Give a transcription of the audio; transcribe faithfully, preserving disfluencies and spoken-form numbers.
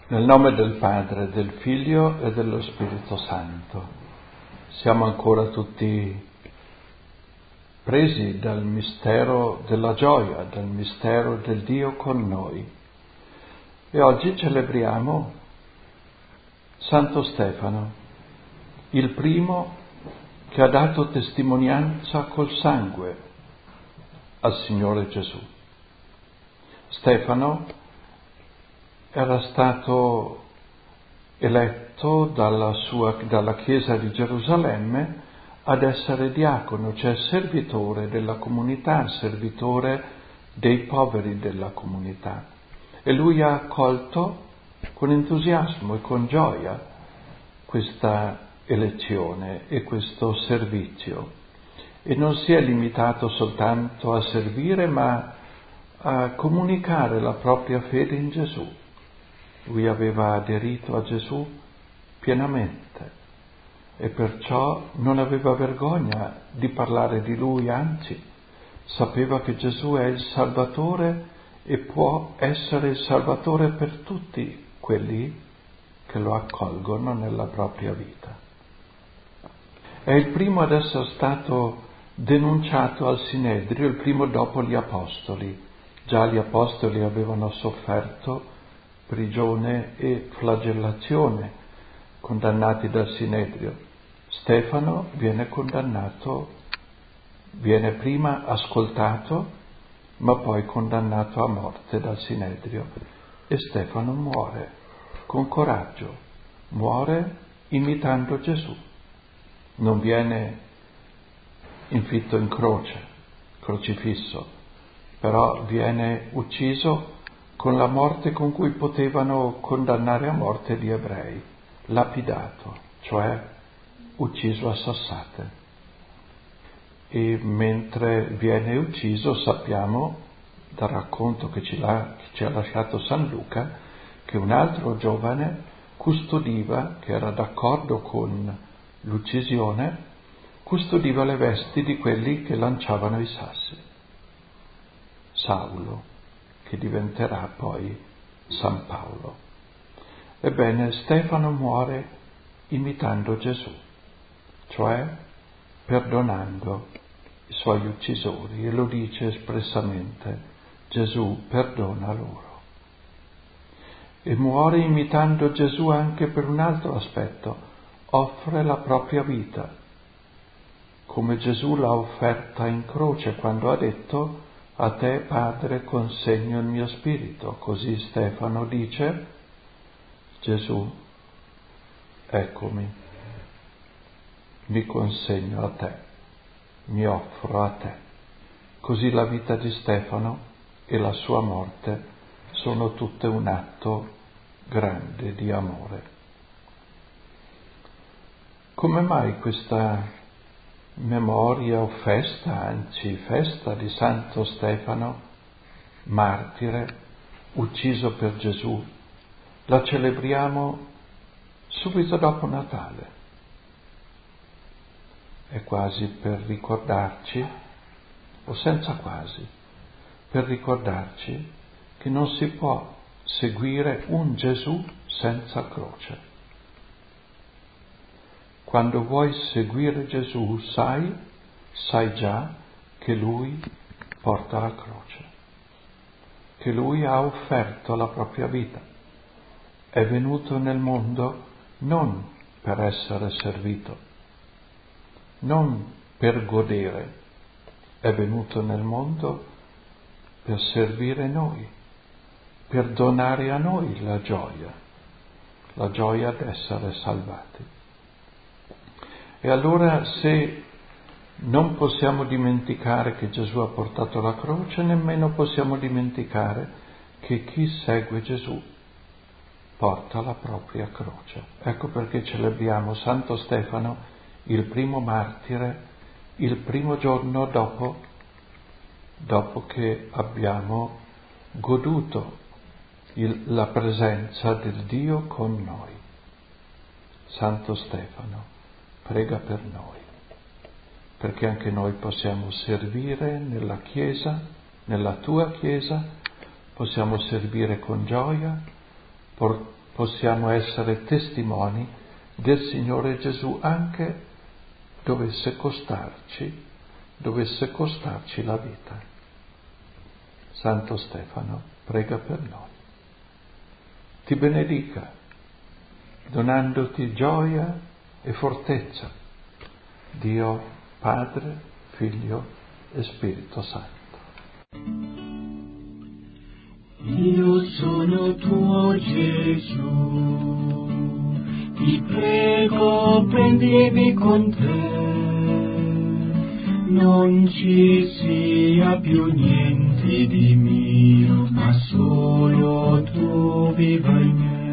Nel nome del Padre, del Figlio e dello Spirito Santo. Siamo ancora tutti presi dal mistero della gioia, dal mistero del Dio con noi. E oggi celebriamo Santo Stefano, il primo che ha dato testimonianza col sangue al Signore Gesù. Stefano era stato eletto dalla, sua, dalla Chiesa di Gerusalemme ad essere diacono, cioè servitore della comunità, servitore dei poveri della comunità. E lui ha accolto con entusiasmo e con gioia questa elezione e questo servizio. E non si è limitato soltanto a servire, ma a comunicare la propria fede in Gesù. Lui aveva aderito a Gesù pienamente e perciò non aveva vergogna di parlare di Lui, anzi, sapeva che Gesù è il Salvatore e può essere il Salvatore per tutti quelli che lo accolgono nella propria vita. È il primo ad essere stato denunciato al Sinedrio, il primo dopo gli Apostoli. Già gli Apostoli avevano sofferto prigione e flagellazione, condannati dal Sinedrio. Stefano viene condannato, viene prima ascoltato, ma poi condannato a morte dal Sinedrio. E Stefano muore con coraggio, muore imitando Gesù. Non viene inflitto in croce, crocifisso, però viene ucciso con la morte con cui potevano condannare a morte gli ebrei, lapidato, cioè ucciso a sassate. E mentre viene ucciso sappiamo, dal racconto che ci, la, che ci ha lasciato San Luca, che un altro giovane custodiva, che era d'accordo con l'uccisione, custodiva le vesti di quelli che lanciavano i sassi. Saulo, che diventerà poi San Paolo. Ebbene, Stefano muore imitando Gesù, cioè perdonando i suoi uccisori, e lo dice espressamente: Gesù perdona loro. E muore imitando Gesù anche per un altro aspetto: offre la propria vita, come Gesù l'ha offerta in croce quando ha detto: a te, Padre, consegno il mio spirito. Così Stefano dice: Gesù, eccomi, mi consegno a te, mi offro a te. Così la vita di Stefano e la sua morte sono tutte un atto grande di amore. Come mai questa memoria o festa, anzi festa di Santo Stefano, martire, ucciso per Gesù, la celebriamo subito dopo Natale? È quasi per ricordarci, o senza quasi, per ricordarci che non si può seguire un Gesù senza croce. Quando vuoi seguire Gesù, sai, sai già che Lui porta la croce, che Lui ha offerto la propria vita. È venuto nel mondo non per essere servito, non per godere, è venuto nel mondo per servire noi, per donare a noi la gioia, la gioia d'essere salvati. E allora, se non possiamo dimenticare che Gesù ha portato la croce, nemmeno possiamo dimenticare che chi segue Gesù porta la propria croce. Ecco perché celebriamo Santo Stefano, il primo martire, il primo giorno dopo, dopo che abbiamo goduto il, la presenza del Dio con noi. Santo Stefano, prega per noi, perché anche noi possiamo servire nella Chiesa, nella tua Chiesa, possiamo servire con gioia, por- possiamo essere testimoni del Signore Gesù anche dovesse costarci, dovesse costarci la vita. Santo Stefano, prega per noi. Ti benedica, donandoti gioia e fortezza, Dio Padre, Figlio e Spirito Santo. Io sono tuo Gesù, ti prego prendimi con te, non ci sia più niente di mio, ma solo tu viva in me.